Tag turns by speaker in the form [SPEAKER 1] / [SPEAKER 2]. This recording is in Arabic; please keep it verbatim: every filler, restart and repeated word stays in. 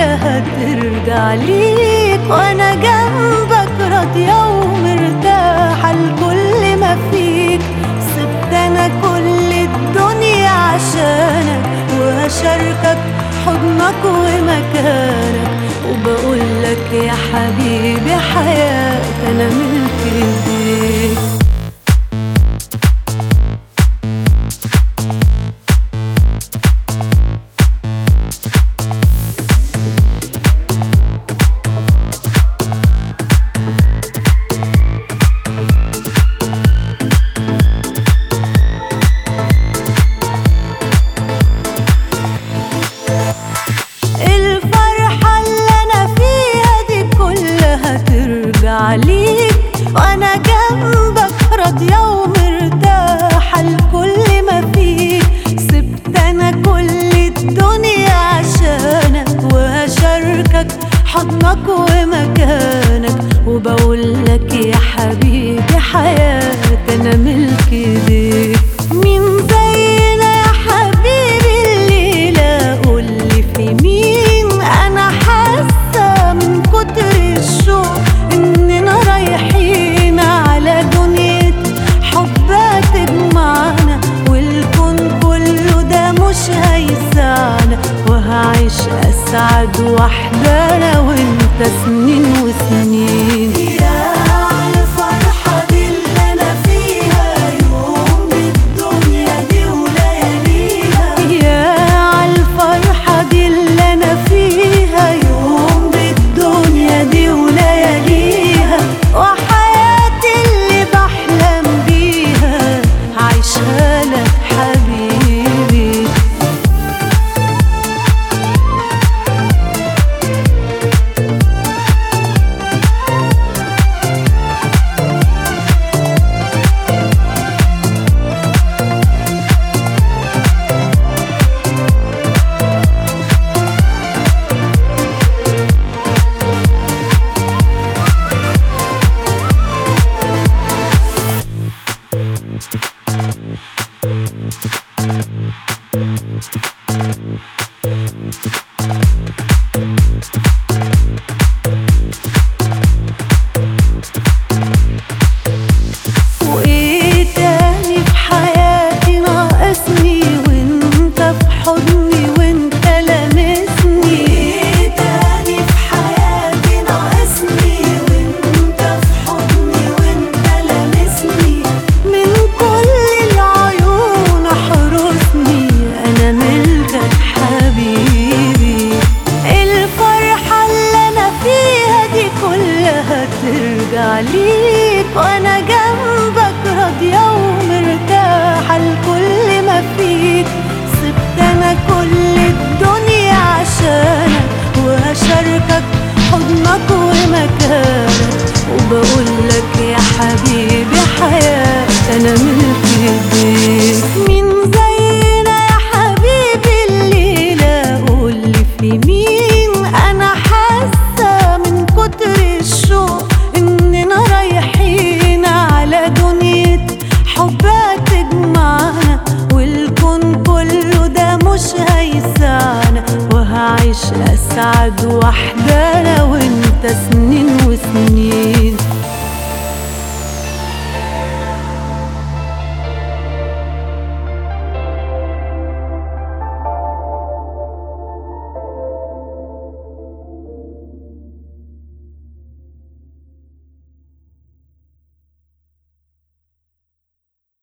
[SPEAKER 1] كلها ترجع ليك، وانا جنبك راضية ومرتاحة لكل ما فيك. سبت انا كل الدنيا عشانك، وهشاركك حضنك ومكانك، وبقولك يا حبيبي حياتي انا ملك ايديك. عليك وانا جنبك راضية ومرتاحة لكل ما فيك. سبت انا كل الدنيا عشانك، وهشاركك حضنك ومكانك، وبقولك يا حبيبي حياتي انا ملك ايديك. مين زينا يا حبيبي الليلة قولي في مين؟ انا حاسة من كتر الشوق إننا رايحين على دنيا حبها تجمعنا، والكون كله ده مش هيسعنا، وهعيش أسعد وحدة أنا وإنت سنين وسنين. يا عالفرحة دي اللي أنا فيها، يوم بالدنيا دي ولياليها. يا عالفرحة دي اللي أنا فيها، يوم بالدنيا دي ولياليها، وحياتي اللي بحلم بيها عايشها لك حبيبي. وإيه تاني في حياتي ناقصني وإنت في حضني وإنت لامسني؟ وإيه تاني في حياتي ناقصني وإنت في حضني وإنت لامسني؟ من كل العيون احرسني أنا ملكك حبيبي. الفرحة اللي أنا فيها دي كلها ترجع ليك، وأنا جنبك راضية ومرتاحة لكل ما فيك. سبت أنا كل الدنيا عشانك، وهشاركك حضنك ومكانك، وبقولك يا حبيبي حياتي أنا ملك ايديك. مين زينا يا حبيبي الليلة قولي في مين؟ أنا حاسة من كتر الشوق إننا رايحين على دنيا حبها تجمعنا، والكون كله ده مش هيسعنا، وهعيش أسعد وحدة أنا وإنت سنين وسنين.